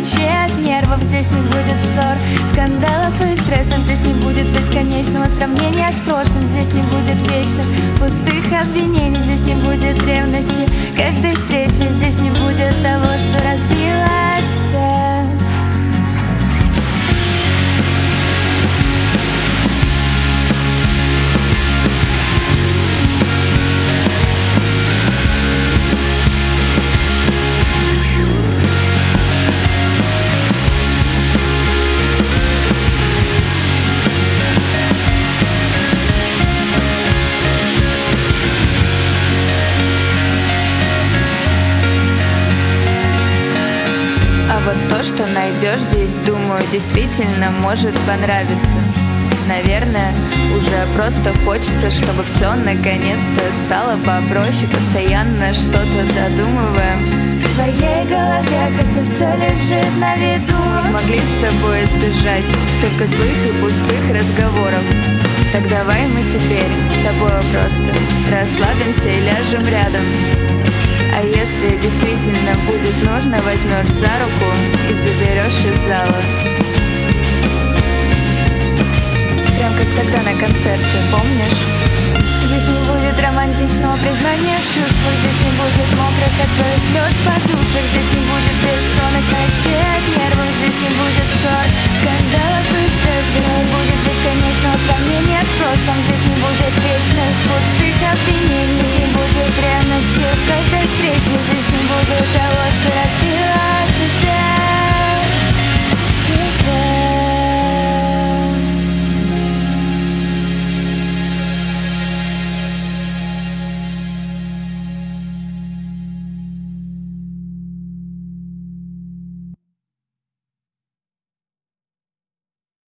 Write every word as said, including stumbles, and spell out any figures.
ночей от нервов. Здесь не будет ссор, скандалов и стрессов. Здесь не будет бесконечного сравнения с прошлым. Здесь не будет вечных пустых обвинений. Здесь не будет ревности каждой встречи. Здесь не будет того, что разбило тебя. Что найдешь здесь, думаю, действительно может понравиться. Наверное, уже просто хочется, чтобы все наконец-то стало попроще. Постоянно что-то додумываем в своей голове, хотя все лежит на виду. Могли с тобой избежать столько злых и пустых разговоров. Так давай мы теперь с тобой просто расслабимся и ляжем рядом. А если действительно будет нужно, возьмешь за руку и заберешь из зала. Прям как тогда на концерте, помнишь? Здесь не будет романтичного признания в чувствах. Здесь не будет мокрых от твоих слез подушек. Здесь не будет бессонных ночей от нервов.